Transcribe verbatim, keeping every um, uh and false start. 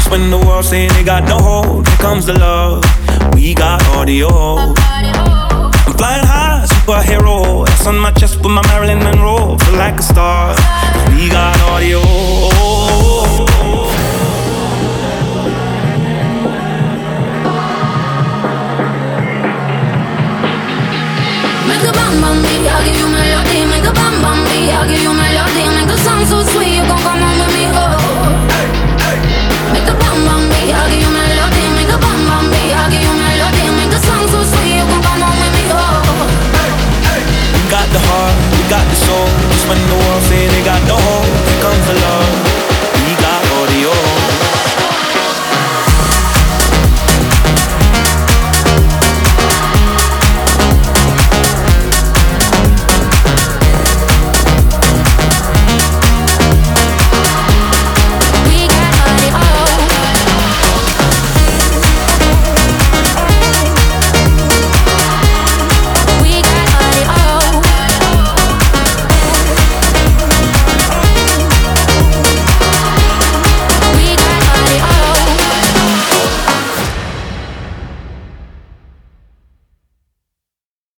Just when the world say they got no hope, here comes the love. We got audio. I'm flying high, superhero. S on my chest with my Marilyn Monroe. Feel like a star. We got audio. Make a bam bam beat, I'll give you melody. Make a bam bam beat, I'll give you melody. Make a song so sweet, you gon' come on with me, oh. Make a bam bam beat, I'll give you melody. Make a bam bam beat, I'll give you melody. Make a song so sweet, you gon' come on with me, oh. We got the heart, we got the soul. Just when the world say they got no hope, here comes the love.